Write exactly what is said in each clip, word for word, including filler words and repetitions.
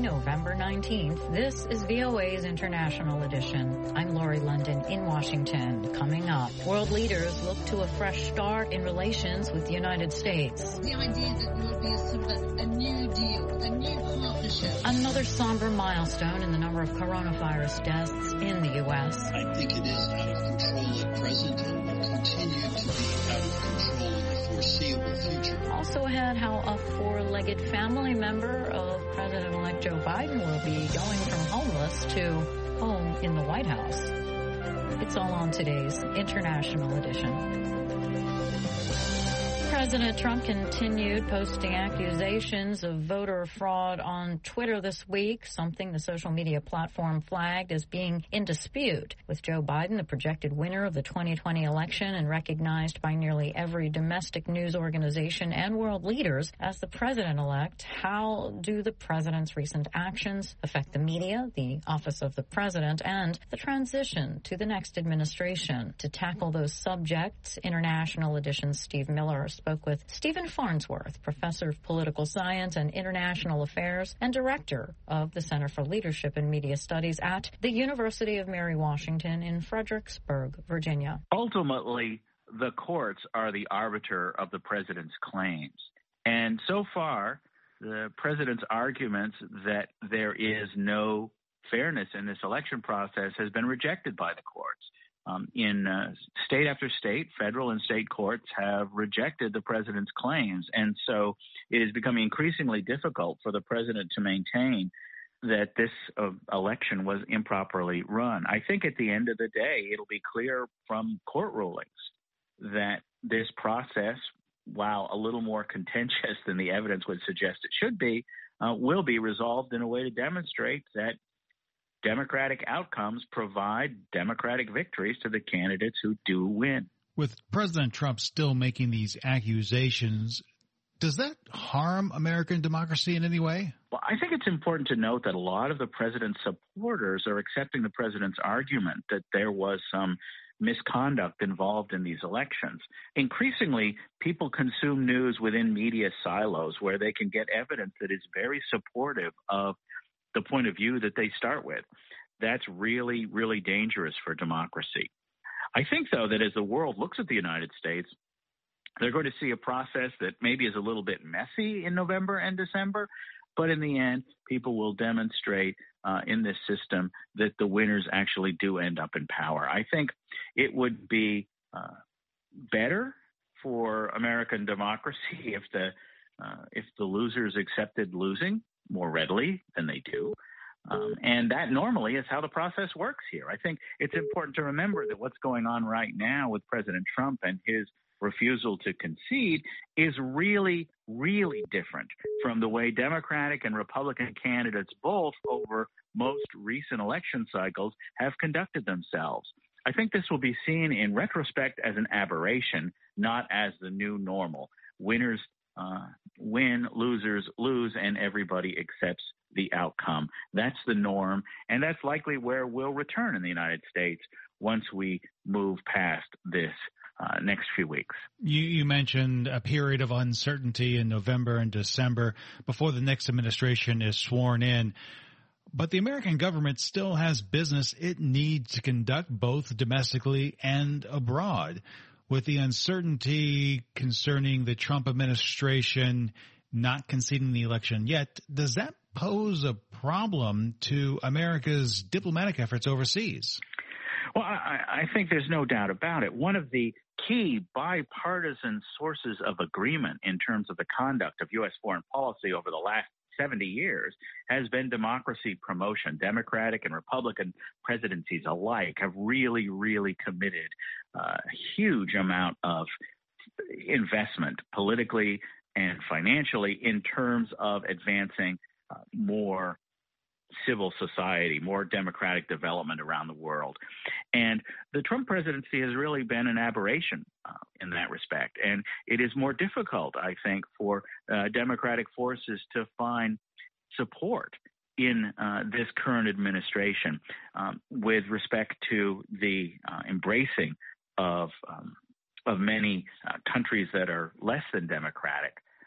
November nineteenth. This is V O A's International Edition. I'm Lori London in Washington. Coming up, world leaders look to a fresh start in relations with the United States. The idea that there would be a sort of a, a new deal, a new partnership. Another somber milestone in the number of coronavirus deaths in the U S. I think it is out of control at present and will continue to be out of control in the foreseeable future. Also ahead, how a four-legged family member of President-elect Joe Biden will be going from homeless to home in the White House. It's all on today's International Edition. President Trump continued posting accusations of voter fraud on Twitter this week, something the social media platform flagged as being in dispute. With Joe Biden the projected winner of the twenty twenty election and recognized by nearly every domestic news organization and world leaders as the president-elect, how do the president's recent actions affect the media, the office of the president, and the transition to the next administration? To tackle those subjects, International Edition's Steve Miller spoke with Stephen Farnsworth, professor of political science and international affairs and director of the Center for Leadership and Media Studies at the University of Mary Washington in Fredericksburg, Virginia. Ultimately, the courts are the arbiter of the president's claims. And so far, the president's arguments that there is no fairness in this election process has been rejected by the courts. Um, in uh, state after state, federal and state courts have rejected the president's claims. And so it is becoming increasingly difficult for the president to maintain that this uh, election was improperly run. I think at the end of the day, it'll be clear from court rulings that this process, while a little more contentious than the evidence would suggest it should be, uh, will be resolved in a way to demonstrate that Democratic outcomes provide Democratic victories to the candidates who do win. With President Trump still making these accusations, does that harm American democracy in any way? Well, I think it's important to note that a lot of the president's supporters are accepting the president's argument that there was some misconduct involved in these elections. Increasingly, people consume news within media silos where they can get evidence that is very supportive of the point of view that they start with. That's really, really dangerous for democracy. I think, though, that as the world looks at the United States, they're going to see a process that maybe is a little bit messy in November and December, but in the end, people will demonstrate uh, in this system that the winners actually do end up in power. I think it would be uh, better for American democracy if the uh, if the losers accepted losing more readily than they do. Um, and that normally is how the process works here. I think it's important to remember that what's going on right now with President Trump and his refusal to concede is really, really different from the way Democratic and Republican candidates both over most recent election cycles have conducted themselves. I think this will be seen in retrospect as an aberration, not as the new normal. Winners Uh, win, losers lose, and everybody accepts the outcome. That's the norm, and that's likely where we'll return in the United States once we move past this uh, next few weeks. You, you mentioned a period of uncertainty in November and December before the next administration is sworn in. But the American government still has business it needs to conduct both domestically and abroad. With the uncertainty concerning the Trump administration not conceding the election yet, does that pose a problem to America's diplomatic efforts overseas? Well, I, I think there's no doubt about it. One of the key bipartisan sources of agreement in terms of the conduct of U S foreign policy over the last seventy years has been democracy promotion. Democratic and Republican presidencies alike have really, really committed uh, a huge amount of investment politically and financially in terms of advancing uh, more civil society, more democratic development around the world. And the Trump presidency has really been an aberration uh, in that respect. And it is more difficult, I think, for uh, democratic forces to find support in uh, this current administration um, with respect to the uh, embracing of um, of many uh, countries that are less than democratic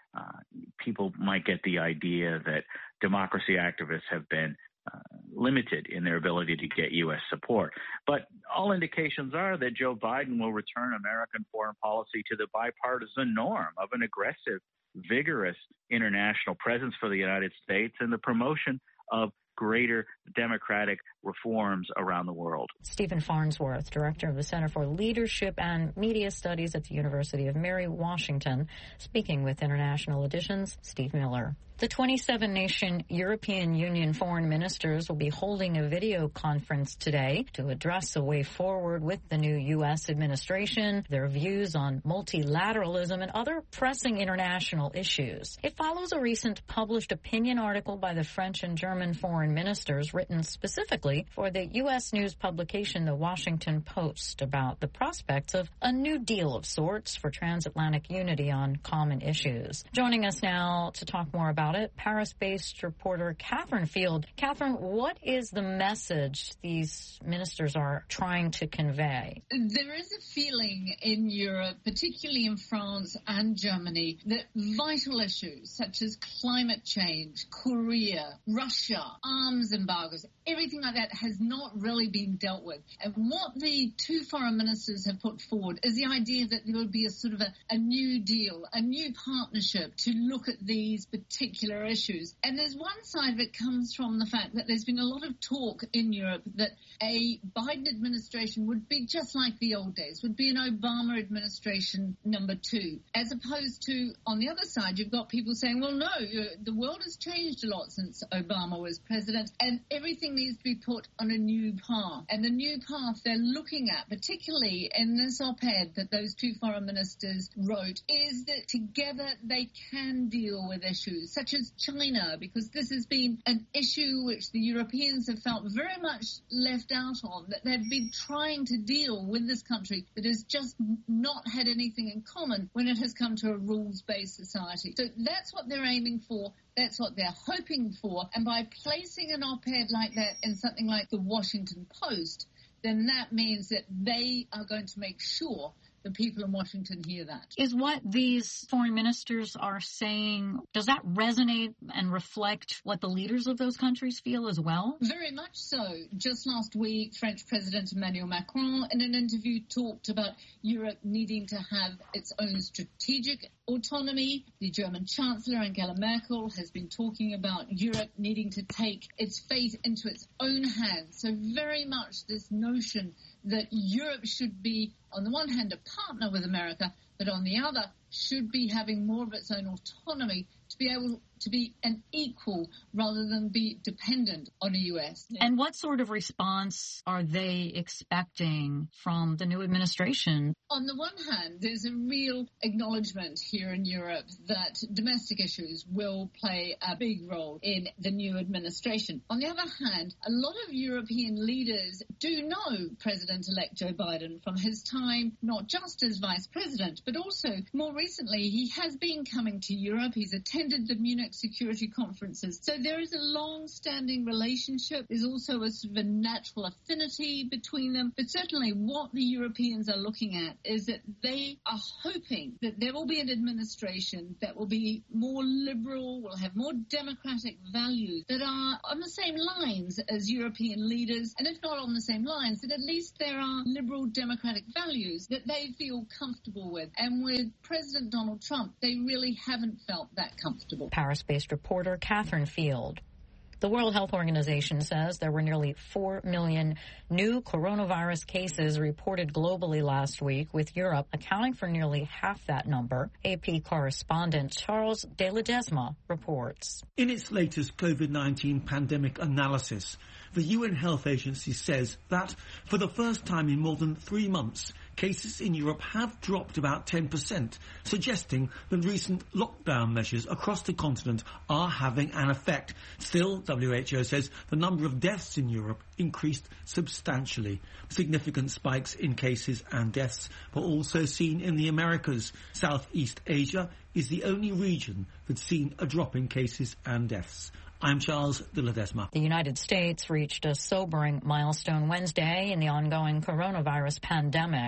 uh, people might get the idea that democracy activists have been uh, limited in their ability to get U S support. But all indications are that Joe Biden will return American foreign policy to the bipartisan norm of an aggressive, vigorous international presence for the United States and the promotion of greater democratic reforms around the world. Stephen Farnsworth, director of the Center for Leadership and Media Studies at the University of Mary Washington, speaking with International Edition's Steve Miller. The twenty-seven nation European Union foreign ministers will be holding a video conference today to address a way forward with the new U S administration, their views on multilateralism, and other pressing international issues. It follows a recent published opinion article by the French and German foreign ministers written specifically for the U S news publication The Washington Post about the prospects of a new deal of sorts for transatlantic unity on common issues. Joining us now to talk more about it, Paris-based reporter Catherine Field. Catherine, what is the message these ministers are trying to convey? There is a feeling in Europe, particularly in France and Germany, that vital issues such as climate change, Korea, Russia, arms embargoes, everything like that has not really been dealt with. And what the two foreign ministers have put forward is the idea that there would be a sort of a, a new deal, a new partnership to look at these particular issues. And there's one side that comes from the fact that there's been a lot of talk in Europe that a Biden administration would be just like the old days, would be an Obama administration number two, as opposed to, on the other side, you've got people saying, well, no, the world has changed a lot since Obama was president, and everything needs to be put on a new path. And the new path they're looking at, particularly in this op-ed that those two foreign ministers wrote, is that together they can deal with issues such as China, because this has been an issue which the Europeans have felt very much left out on, that they've been trying to deal with this country that has just not had anything in common when it has come to a rules-based society. So that's what they're aiming for. That's what they're hoping for. And by placing an op-ed like that in something like the Washington Post, then that means that they are going to make sure the people in Washington hear that. Is what these foreign ministers are saying, does that resonate and reflect what the leaders of those countries feel as well? Very much so. Just last week, French President Emmanuel Macron, in an interview, talked about Europe needing to have its own strategic autonomy. The German Chancellor, Angela Merkel, has been talking about Europe needing to take its fate into its own hands. So very much this notion that Europe should be, on the one hand, a partner with America, but on the other, should be having more of its own autonomy to be able to be an equal rather than be dependent on the U S. And what sort of response are they expecting from the new administration? On the one hand, there's a real acknowledgement here in Europe that domestic issues will play a big role in the new administration. On the other hand, a lot of European leaders do know President-elect Joe Biden from his time, not just as vice president, but also more recently, he has been coming to Europe. He's attended the Munich security conferences. So there is a long-standing relationship. There's also a sort of a natural affinity between them. But certainly what the Europeans are looking at is that they are hoping that there will be an administration that will be more liberal, will have more democratic values that are on the same lines as European leaders. And if not on the same lines, that at least there are liberal democratic values that they feel comfortable with. And with President Donald Trump, they really haven't felt that comfortable. Paris-based reporter Catherine Field. The World Health Organization says there were nearly four million new coronavirus cases reported globally last week, with Europe accounting for nearly half that number. A P correspondent Charles de Ledesma reports. In its latest COVID nineteen pandemic analysis, the U N Health Agency says that for the first time in more than three months, cases in Europe have dropped about ten percent, suggesting that recent lockdown measures across the continent are having an effect. Still, W H O says the number of deaths in Europe increased substantially. Significant spikes in cases and deaths were also seen in the Americas. Southeast Asia is the only region that's seen a drop in cases and deaths. I'm Charles de Ledesma. The United States reached a sobering milestone Wednesday in the ongoing coronavirus pandemic.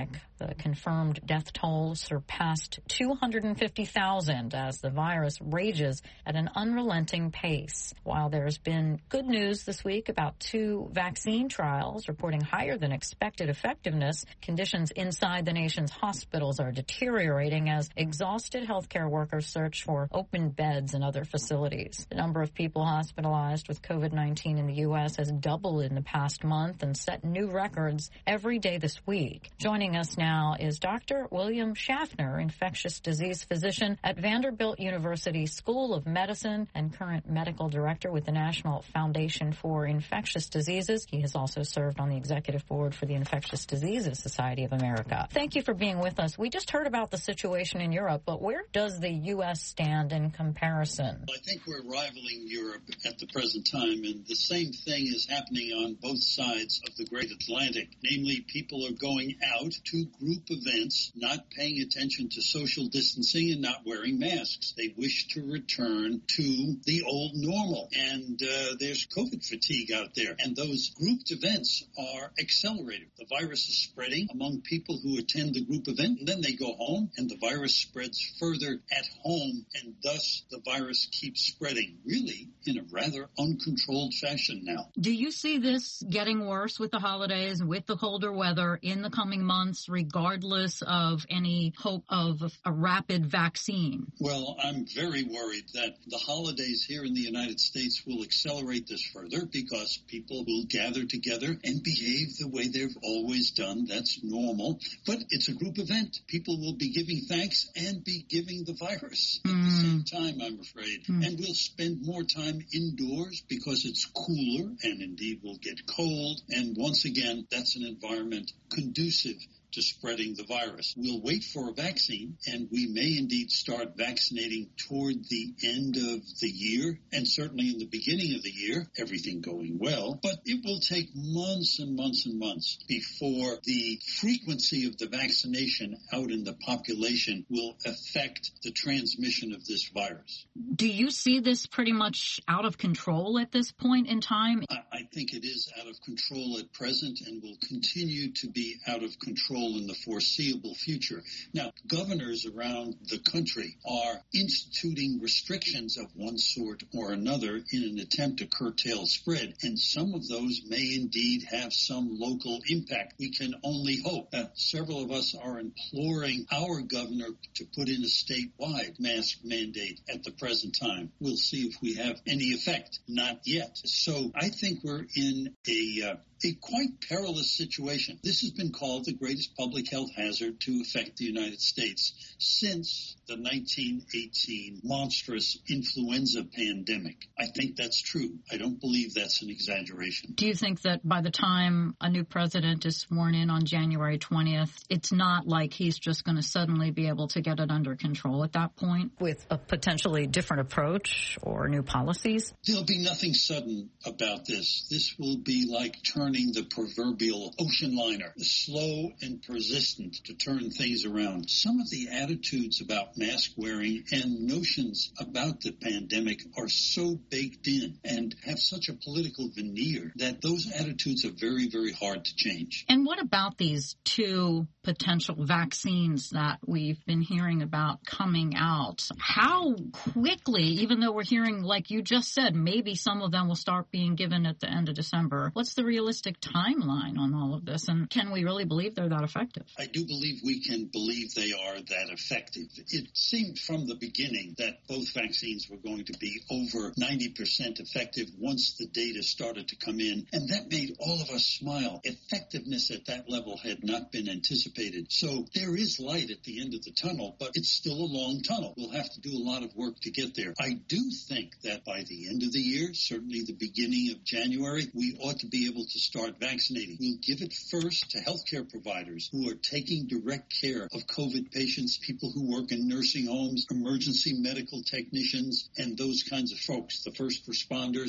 The confirmed death toll surpassed two hundred fifty thousand as the virus rages at an unrelenting pace. While there's been good news this week about two vaccine trials reporting higher than expected effectiveness, conditions inside the nation's hospitals are deteriorating as exhausted healthcare workers search for open beds in other facilities. The number of people hospitalized with COVID nineteen in the U S has doubled in the past month and set new records every day this week. Joining us now is Doctor William Schaffner, infectious disease physician at Vanderbilt University School of Medicine and current medical director with the National Foundation for Infectious Diseases. He has also served on the executive board for the Infectious Diseases Society of America. Thank you for being with us. We just heard about the situation in Europe, but where does the U S stand in comparison? I think we're rivaling Europe at the present time, and the same thing is happening on both sides of the Great Atlantic. Namely, people are going out to group events, not paying attention to social distancing and not wearing masks. They wish to return to the old normal, and uh, there's COVID fatigue out there, and those grouped events are accelerated. The virus is spreading among people who attend the group event, and then they go home, and the virus spreads further at home, and thus the virus keeps spreading, really in a rather uncontrolled fashion now. Do you see this getting worse with the holidays, with the colder weather in the coming months, regardless of any hope of a rapid vaccine? Well, I'm very worried that the holidays here in the United States will accelerate this further because people will gather together and behave the way they've always done. That's normal. But it's a group event. People will be giving thanks and be giving the virus at mm. the same time, I'm afraid. Mm. And we'll spend more time indoors because it's cooler and indeed will get cold. And once again, that's an environment conducive to spreading the virus. We'll wait for a vaccine, and we may indeed start vaccinating toward the end of the year, and certainly in the beginning of the year, everything going well. But it will take months and months and months before the frequency of the vaccination out in the population will affect the transmission of this virus. Do you see this pretty much out of control at this point in time? I, I think it is out of control at present and will continue to be out of control in the foreseeable future. Now, governors around the country are instituting restrictions of one sort or another in an attempt to curtail spread, and some of those may indeed have some local impact. We can only hope. Uh, several of us are imploring our governor to put in a statewide mask mandate at the present time. We'll see if we have any effect. Not yet. So I think we're in a uh, a quite perilous situation. This has been called the greatest public health hazard to affect the United States since the nineteen eighteen monstrous influenza pandemic. I think that's true. I don't believe that's an exaggeration. Do you think that by the time a new president is sworn in on January twentieth, it's not like he's just going to suddenly be able to get it under control at that point with a potentially different approach or new policies? There'll be nothing sudden about this. This will be like turning the proverbial ocean liner, slow and persistent to turn things around. Some of the attitudes about mask wearing and notions about the pandemic are so baked in and have such a political veneer that those attitudes are very, very hard to change. And what about these two potential vaccines that we've been hearing about coming out? How quickly, even though we're hearing, like you just said, maybe some of them will start being given at the end of December, what's the realistic timeline on all of this, and can we really believe they're that effective? I do believe we can believe they are that effective. It seemed from the beginning that both vaccines were going to be over ninety percent effective once the data started to come in, and that made all of us smile. Effectiveness at that level had not been anticipated. So there is light at the end of the tunnel, but it's still a long tunnel. We'll have to do a lot of work to get there. I do think that by the end of the year, certainly the beginning of January, we ought to be able to start vaccinating. We'll give it first to healthcare providers who are taking direct care of COVID patients, people who work in nursing homes, emergency medical technicians, and those kinds of folks, the first responders.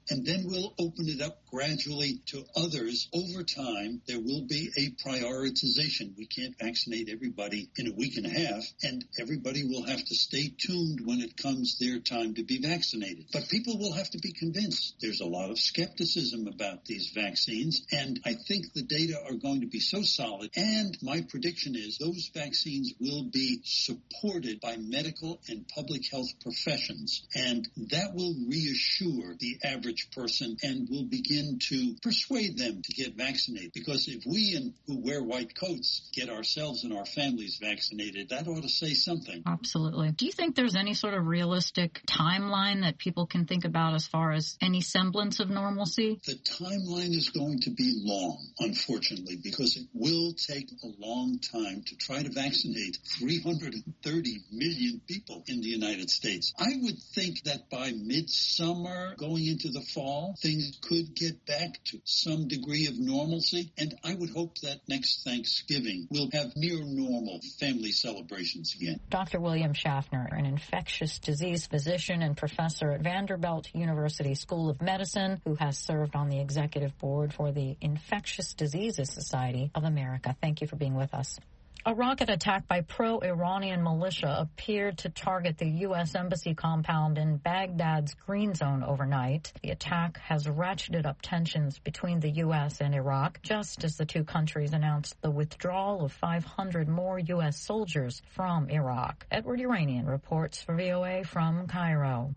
and then we'll open it up gradually to others. Over time, there will be a prioritization. We can't vaccinate everybody in a week and a half, and everybody will have to stay tuned when it comes their time to be vaccinated. But people will have to be convinced. There's a lot of skepticism about these vaccines, and I think the data are going to be so solid, and my prediction is those vaccines will be supported by medical and public health professions, and that will reassure the average person and will begin to persuade them to get vaccinated. Because if we and who wear white coats get ourselves and our families vaccinated, that ought to say something. Absolutely. Do you think there's any sort of realistic timeline that people can think about as far as any semblance of normalcy? The timeline is going to be long, unfortunately, because it will take a long time to try to vaccinate three hundred thirty million people in the United States. I would think that by midsummer, going into the fall, things could get back to some degree of normalcy, and I would hope that next Thanksgiving we'll have near normal family celebrations again. Doctor William Schaffner, an infectious disease physician and professor at Vanderbilt University School of Medicine, who has served on the executive board for the Infectious Diseases Society of America. Thank you for being with us. A rocket attack by pro-Iranian militia appeared to target the U S Embassy compound in Baghdad's Green Zone overnight. The attack has ratcheted up tensions between the U S and Iraq, just as the two countries announced the withdrawal of five hundred more U S soldiers from Iraq. Edward Uranian reports for V O A from Cairo.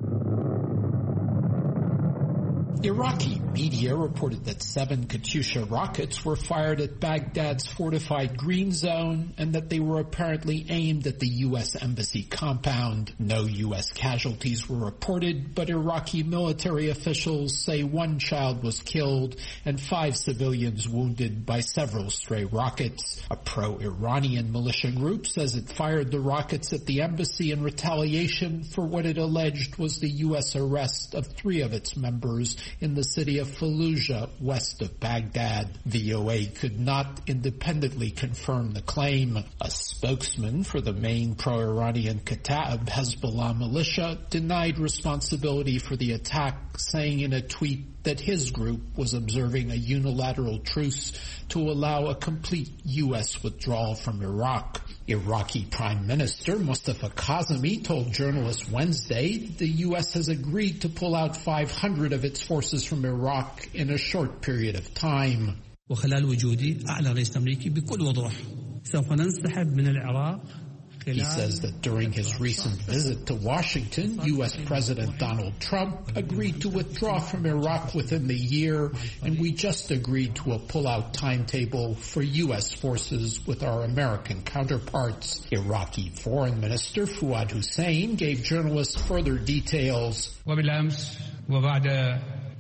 Iraqi media reported that seven Katyusha rockets were fired at Baghdad's fortified Green Zone and that they were apparently aimed at the U S Embassy compound. No U S casualties were reported, but Iraqi military officials say one child was killed and five civilians wounded by several stray rockets. A pro-Iranian militia group says it fired the rockets at the embassy in retaliation for what it alleged was the U S arrest of three of its members in the city of Fallujah, west of Baghdad. V O A could not independently confirm the claim. A spokesman for the main pro-Iranian Kataib Hezbollah militia denied responsibility for the attack, saying in a tweet that his group was observing a unilateral truce to allow a complete U S withdrawal from Iraq. Iraqi Prime Minister Mustafa Kazemi told journalists Wednesday the U S has agreed to pull out five hundred of its forces from Iraq in a short period of time. وخلال وجودي أعلن رئيس الأمريكي بكل وضوح سوف ننسحب من العراق. He says that during his recent visit to Washington, U S President Donald Trump agreed to withdraw from Iraq within the year, and we just agreed to a pull-out timetable for U S forces with our American counterparts. Iraqi Foreign Minister Fuad Hussein gave journalists further details. وبالأمس وبعد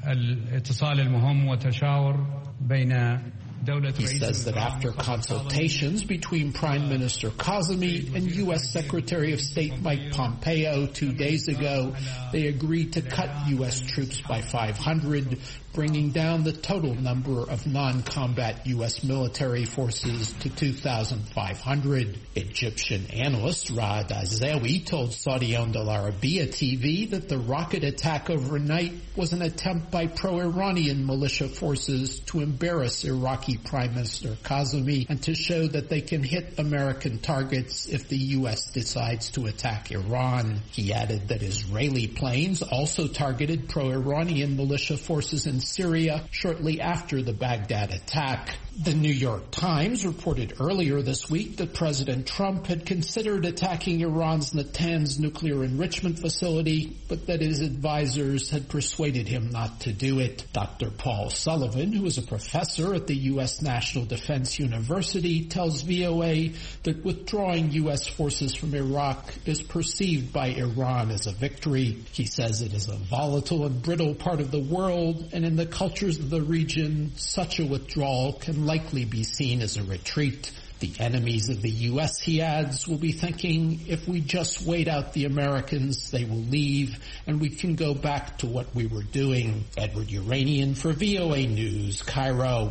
الاتصال المهم وتشاور بين He says that after consultations between Prime Minister Kazemi and U S Secretary of State Mike Pompeo two days ago, they agreed to cut U S troops by five hundred, bringing down the total number of non-combat U S military forces to two thousand five hundred. Egyptian analyst Raad Azawi told Saudi-owned Al Arabiya T V that the rocket attack overnight was an attempt by pro-Iranian militia forces to embarrass Iraqi Prime Minister Kazemi and to show that they can hit American targets if the U S decides to attack Iran. He added that Israeli planes also targeted pro-Iranian militia forces in Syria shortly after the Baghdad attack. The New York Times reported earlier this week that President Trump had considered attacking Iran's Natanz nuclear enrichment facility, but that his advisors had persuaded him not to do it. Doctor Paul Sullivan, who is a professor at the U S National Defense University, tells V O A that withdrawing U S forces from Iraq is perceived by Iran as a victory. He says it is a volatile and brittle part of the world, and in the cultures of the region, such a withdrawal can likely be seen as a retreat. The enemies of the U S, he adds, will be thinking, if we just wait out the Americans, they will leave, and we can go back to what we were doing. Edward Uranian for V O A News, Cairo.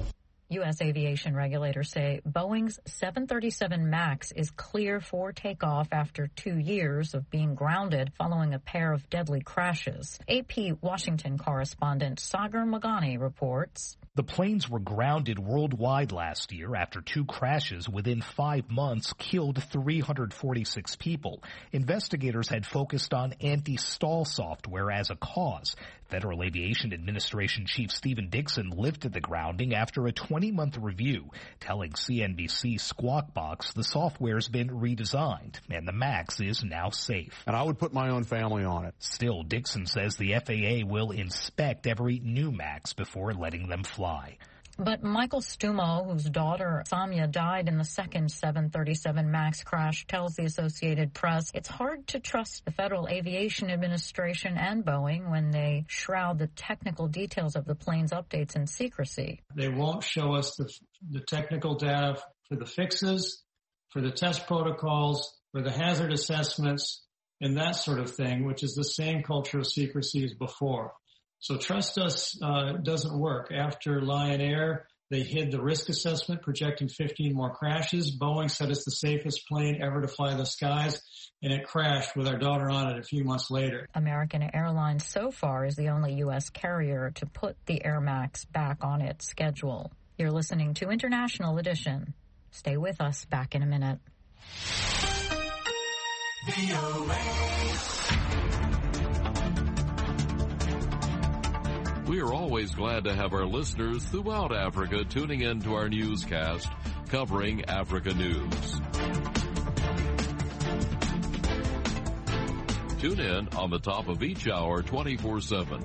U S aviation regulators say Boeing's seven thirty-seven MAX is clear for takeoff after two years of being grounded following a pair of deadly crashes. A P Washington correspondent Sagar Magani reports. The planes were grounded worldwide last year after two crashes within five months killed three hundred forty-six people. Investigators had focused on anti-stall software as a cause. Federal Aviation Administration Chief Stephen Dixon lifted the grounding after a twenty-month review, telling C N B C Squawk Box the software's been redesigned and the MAX is now safe. And I would put my own family on it. Still, Dixon says the F A A will inspect every new MAX before letting them fly. But Michael Stumo, whose daughter Samya died in the second seven thirty-seven MAX crash, tells the Associated Press it's hard to trust the Federal Aviation Administration and Boeing when they shroud the technical details of the plane's updates in secrecy. They won't show us the, the technical data for the fixes, for the test protocols, for the hazard assessments, and that sort of thing, which is the same culture of secrecy as before. So trust us uh, doesn't work. After Lion Air, they hid the risk assessment, projecting fifteen more crashes. Boeing said it's the safest plane ever to fly the skies, and it crashed with our daughter on it a few months later. American Airlines so far is the only U S carrier to put the Air Max back on its schedule. You're listening to International Edition. Stay with us. Back in a minute. We are always glad to have our listeners throughout Africa tuning in to our newscast covering Africa news. Tune in on the top of each hour twenty-four seven.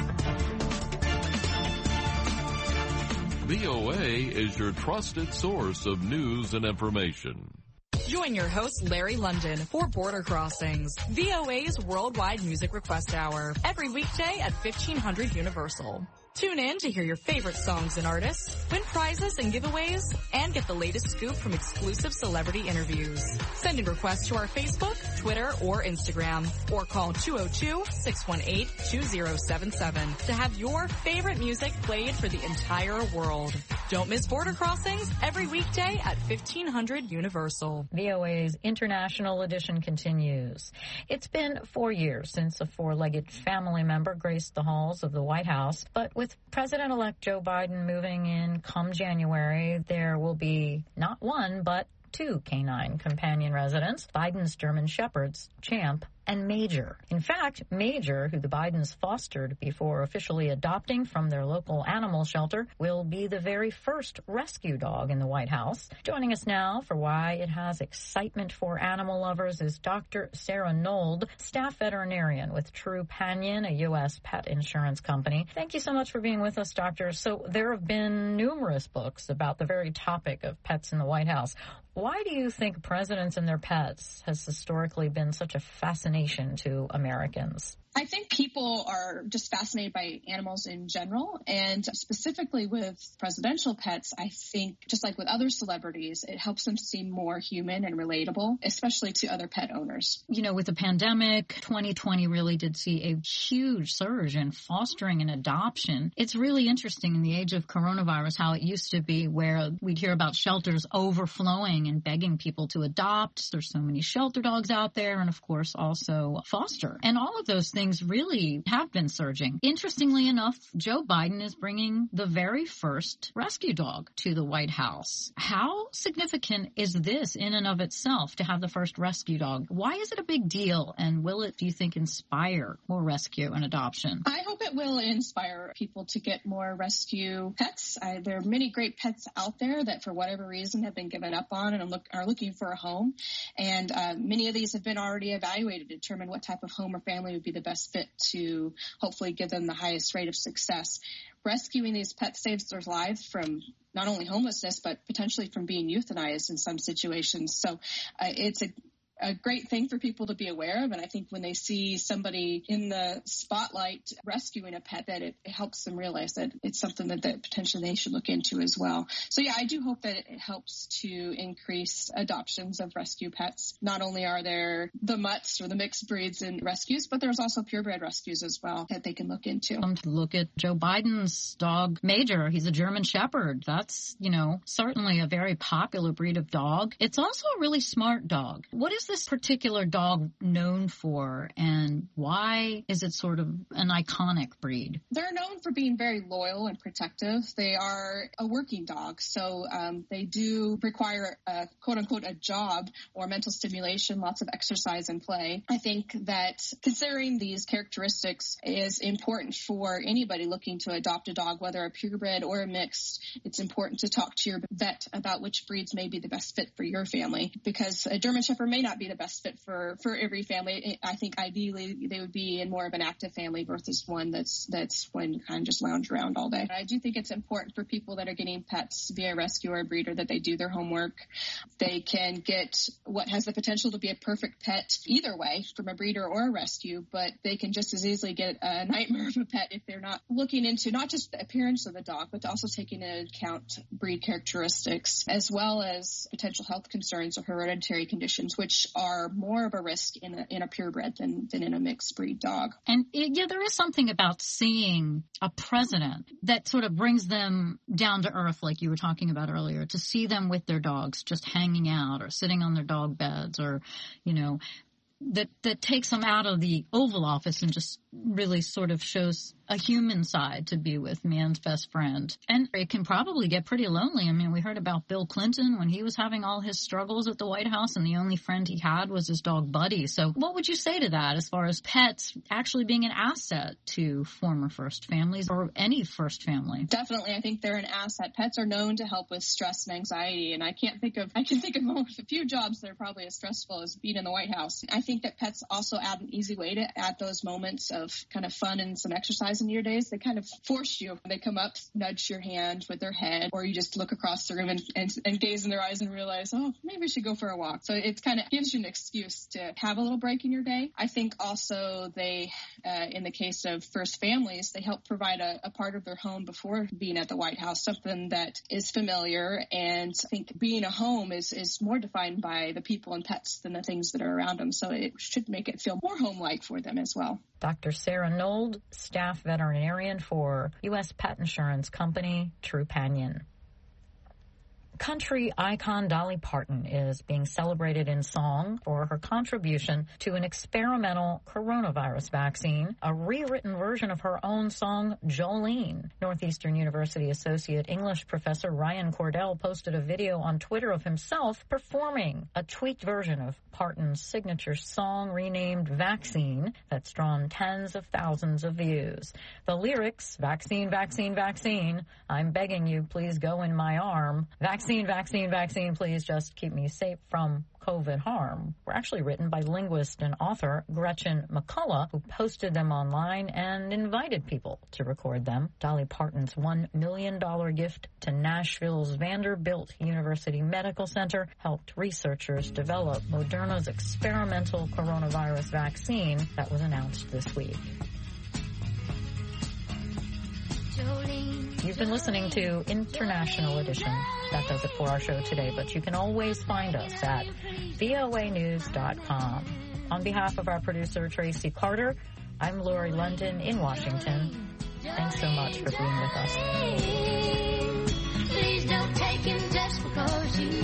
V O A is your trusted source of news and information. Join your host, Larry London, for Border Crossings, V O A's worldwide music request hour, every weekday at fifteen hundred Universal. Tune in to hear your favorite songs and artists, win prizes and giveaways, and get the latest scoop from exclusive celebrity interviews. Send in requests to our Facebook, Twitter, or Instagram, or call two oh two, six one eight, two oh seven seven to have your favorite music played for the entire world. Don't miss Border Crossings every weekday at fifteen hundred Universal. V O A's International Edition continues. It's been four years since a four-legged family member graced the halls of the White House, but with President-elect Joe Biden moving in come January, there will be not one, but two canine companion residents, Biden's German Shepherds, Champ and Major. In fact, Major, who the Bidens fostered before officially adopting from their local animal shelter, will be the very first rescue dog in the White House. Joining us now for why it has excitement for animal lovers is Doctor Sarah Nold, staff veterinarian with Trupanion, a U S pet insurance company. Thank you so much for being with us, Doctor. So there have been numerous books about the very topic of pets in the White House. Why do you think presidents and their pets has historically been such a fascination to Americans? I think people are just fascinated by animals in general, and specifically with presidential pets, I think, just like with other celebrities, it helps them seem more human and relatable, especially to other pet owners. You know, with the pandemic, twenty twenty really did see a huge surge in fostering and adoption. It's really interesting in the age of coronavirus how it used to be where we'd hear about shelters overflowing and begging people to adopt. There's so many shelter dogs out there, and of course also foster. And all of those things Things really have been surging. Interestingly enough, Joe Biden is bringing the very first rescue dog to the White House. How significant is this in and of itself to have the first rescue dog? Why is it a big deal, and will it, do you think, inspire more rescue and adoption? I hope it will inspire people to get more rescue pets. I, there are many great pets out there that for whatever reason have been given up on and look, are looking for a home. And uh, many of these have been already evaluated to determine what type of home or family would be the best fit to hopefully give them the highest rate of success. Rescuing these pets saves their lives from not only homelessness, but potentially from being euthanized in some situations. So uh, it's a a great thing for people to be aware of. And I think when they see somebody in the spotlight rescuing a pet, that it, it helps them realize that it's something that, that potentially they should look into as well. So yeah, I do hope that it helps to increase adoptions of rescue pets. Not only are there the mutts or the mixed breeds in rescues, but there's also purebred rescues as well that they can look into. Um, look at Joe Biden's dog, Major. He's a German Shepherd. That's, you know, certainly a very popular breed of dog. It's also a really smart dog. What is this particular dog known for, and why is it sort of an iconic breed? They're known for being very loyal and protective. They are a working dog, so um, they do require a quote-unquote a job or mental stimulation, lots of exercise and play. I think that considering these characteristics is important for anybody looking to adopt a dog, whether a purebred or a mixed. It's important to talk to your vet about which breeds may be the best fit for your family, because a German Shepherd may not be the best fit for, for every family. I think ideally they would be in more of an active family versus one that's that's one to kind of just lounge around all day. I do think it's important for people that are getting pets via rescue or breeder that they do their homework. They can get what has the potential to be a perfect pet either way, from a breeder or a rescue, but they can just as easily get a nightmare of a pet if they're not looking into not just the appearance of the dog, but also taking into account breed characteristics as well as potential health concerns or hereditary conditions, which are more of a risk in a, in a purebred than, than in a mixed breed dog. And yeah, there is something about seeing a president that sort of brings them down to earth, like you were talking about earlier, to see them with their dogs just hanging out or sitting on their dog beds, or, you know, that that takes them out of the Oval Office and just really sort of shows a human side to be with man's best friend. And it can probably get pretty lonely. I mean, we heard about Bill Clinton when he was having all his struggles at the White House, and the only friend he had was his dog Buddy. So what would you say to that as far as pets actually being an asset to former first families or any first family? Definitely. I think they're an asset. Pets are known to help with stress and anxiety. And I can't think of, I can think of a few jobs that are probably as stressful as being in the White House. I think that pets also add an easy way to add those moments of kind of fun and some exercise in your days. They kind of force you. They come up, nudge your hand with their head, or you just look across the room and, and, and gaze in their eyes and realize, oh, maybe I should go for a walk. So it kind of gives you an excuse to have a little break in your day. I think also they, uh, in the case of first families, they help provide a, a part of their home before being at the White House, something that is familiar. And I think being a home is, is more defined by the people and pets than the things that are around them. So it should make it feel more home-like for them as well. Doctor Sarah Nold, staff veterinarian for U S pet insurance company Trupanion. Country icon Dolly Parton is being celebrated in song for her contribution to an experimental coronavirus vaccine, a rewritten version of her own song, Jolene. Northeastern University Associate English Professor Ryan Cordell posted a video on Twitter of himself performing a tweaked version of Parton's signature song renamed Vaccine that's drawn tens of thousands of views. The lyrics, vaccine, vaccine, vaccine, I'm begging you, please go in my arm, vaccine, Vaccine, vaccine, vaccine, please just keep me safe from COVID harm, were actually written by linguist and author Gretchen McCullough, who posted them online and invited people to record them. Dolly Parton's one million dollars gift to Nashville's Vanderbilt University Medical Center helped researchers develop Moderna's experimental coronavirus vaccine that was announced this week. You've been listening to International Edition. That does it for our show today, but you can always find us at V O A news dot com. On behalf of our producer, Tracy Carter, I'm Lori London in Washington. Thanks so much for being with us. Please don't take him just because you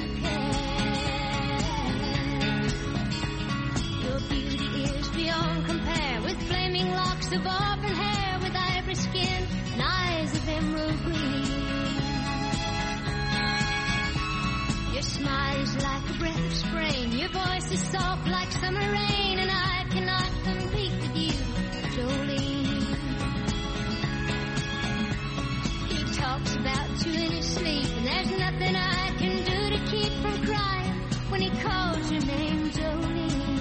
can. Your beauty is beyond compare, with flaming locks of auburn hair, with ivory skin and eyes of emerald green. Your smile is like a breath of spring, your voice is soft like summer rain, and I cannot compete with you, Jolene. He talks about you in his sleep, and there's nothing I can do to keep from crying when he calls your name, Jolene.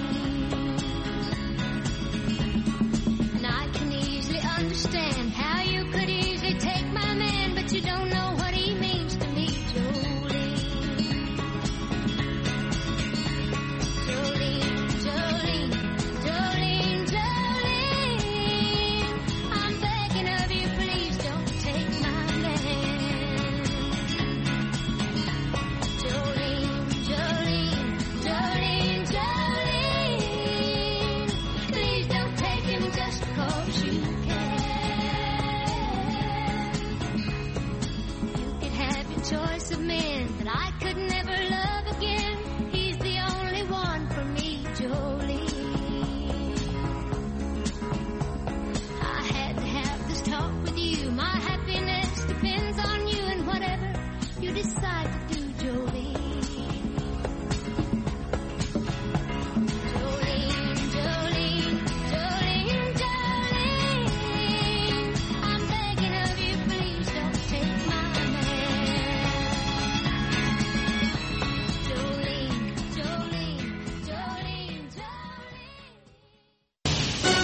And I can easily understand how you could easily take my man, but you don't know what he means to me, Jolene. Jolene. but I couldn't